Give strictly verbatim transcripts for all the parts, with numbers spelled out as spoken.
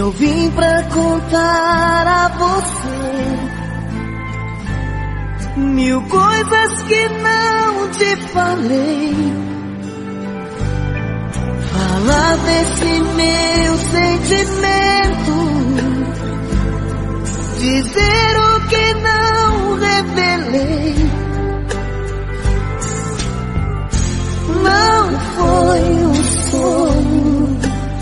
Eu vim pra contar a você mil coisas que não te falei. Falar desse meu sentimento, dizer o que não revelei. Não foi um sonho,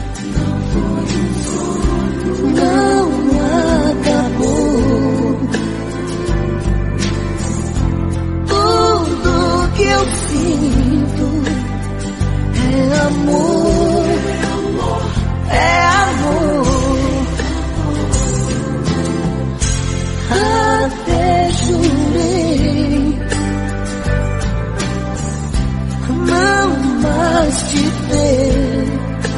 não acabou. Tudo que eu sinto é amor, é amor. Até jurei não mais te ver.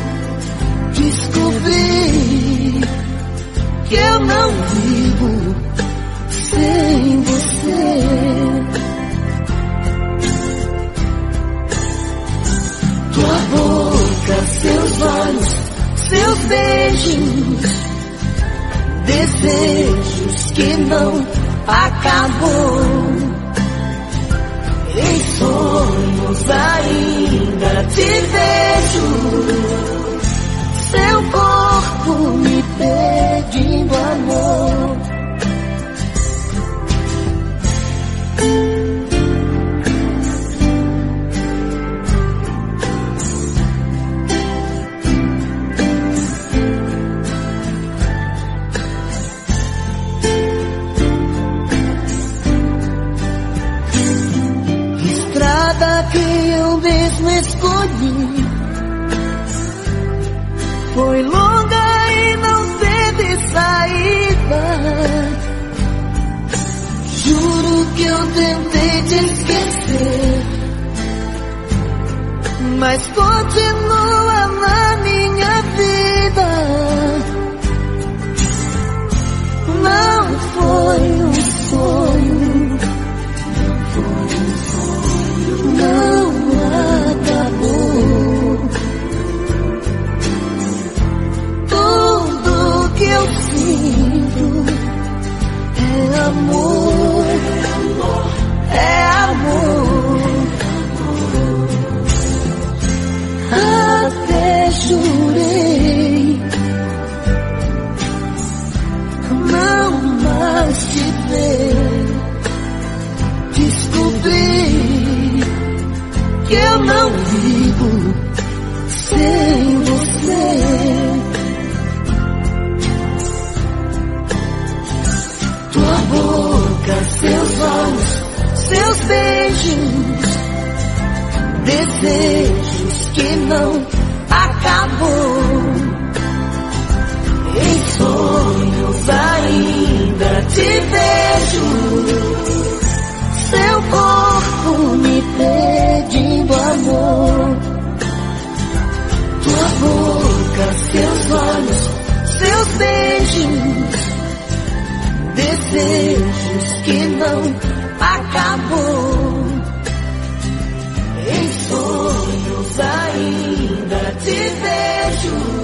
Descobri que eu não vivo sem você. Tua boca, seus olhos, seus beijos, desejos que não acabam. Em sonhos ainda te vejo, seu corpo me pedindo amor. Que eu mesmo escolhi foi longa e não teve saída. Juro que eu tentei te esquecer, mas continua na minha vida. Não foi um sonho, não acabou. Tudo que eu sinto é amor, é amor. Até jurei não mais te ver. Descobri que eu não vivo sem você. Tua boca, seus olhos, seus beijos, desejos que não acabam. Em sonhos ainda te vejo, seu corpo me pedindo amor. Tua boca, seus olhos, seus beijos, desejos que não acabam. Em sonhos ainda te vejo,